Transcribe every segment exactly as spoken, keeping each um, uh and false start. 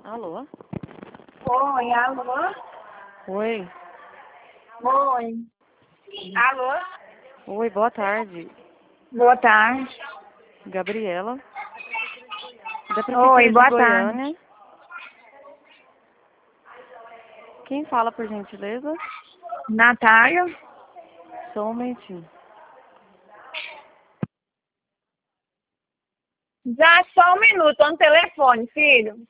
Alô? Oi, alô? Oi. Oi. Alô? Oi, boa tarde. Boa tarde. Gabriela, da Oi, Prefeitura de boa tarde. Goiânia. Quem fala, por gentileza? Natália? Só um momentinho. Já só um minuto, tô no telefone, filho.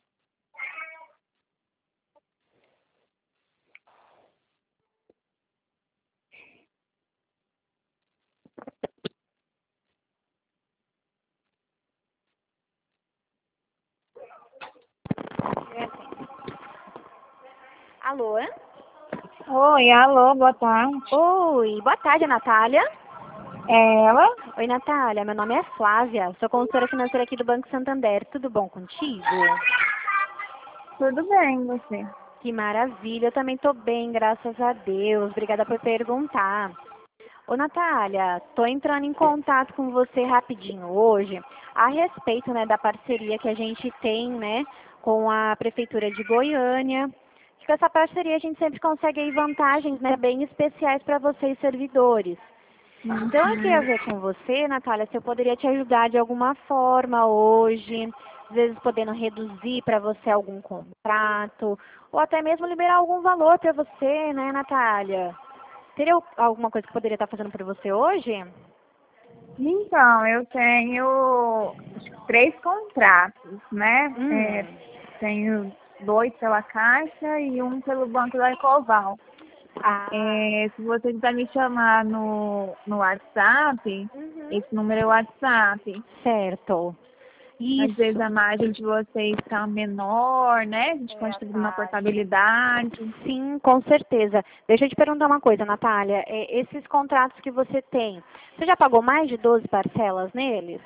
Alô? Oi, alô, boa tarde. Oi, boa tarde, Natália. É ela? Oi, Natália, meu nome é Flávia, sou consultora financeira aqui do Banco Santander. Tudo bom contigo? Tudo bem, você? Que maravilha, eu também tô bem, graças a Deus. Obrigada por perguntar. Ô, Natália, tô entrando em contato com você rapidinho hoje a respeito, né, da parceria que a gente tem, né, com a Prefeitura de Goiânia. Com essa parceria a gente sempre consegue aí vantagens, né, bem especiais para vocês servidores. Então, eu queria ver com você, Natália, se eu poderia te ajudar de alguma forma hoje, às vezes podendo reduzir para você algum contrato, ou até mesmo liberar algum valor para você, né, Natália? Teria alguma coisa que eu poderia estar fazendo por você hoje? Então, eu tenho acho que três contratos, né? É, Hum. tenho dois pela Caixa e um pelo Banco da Ecoval. Ah, É, se você quiser me chamar no, no WhatsApp, uhum. esse número é o WhatsApp. Certo. Às vezes Isso. a margem de vocês está menor, né? A gente É pode a fazer uma taxa. portabilidade. Sim, com certeza. Deixa eu te perguntar uma coisa, Natália. É, esses contratos que você tem, você já pagou mais de doze parcelas neles?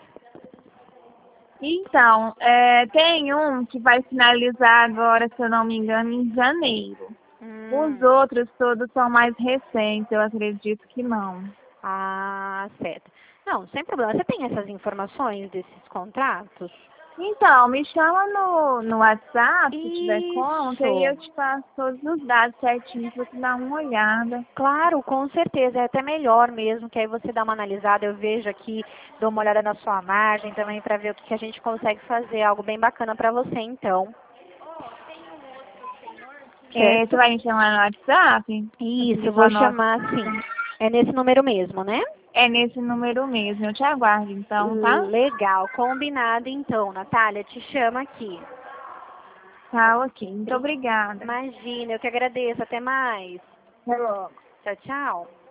Então, é, tem um que vai finalizar agora, se eu não me engano, em janeiro. Os Hum. outros todos são mais recentes, eu acredito que não. Ah, certo. Não, sem problema. Você tem essas informações desses contratos? Então, me chama no, no WhatsApp, se tiver como, que aí Isso. eu te passo todos os dados certinhos pra você dar uma olhada. Claro, com certeza. É até melhor mesmo, que aí você dá uma analisada, eu vejo aqui, dou uma olhada na sua margem também para ver o que que a gente consegue fazer, algo bem bacana para você, então. É, você Certo? vai me chamar no WhatsApp? Isso, eu Facilita a vou nossa. chamar assim. É nesse número mesmo, né? É nesse número mesmo. Eu te aguardo então, tá? Legal, combinado então, Natália, te chama aqui. Tá, ok. Muito Bri- obrigada. Imagina, eu que agradeço. Até mais. Até logo. Tchau, tchau.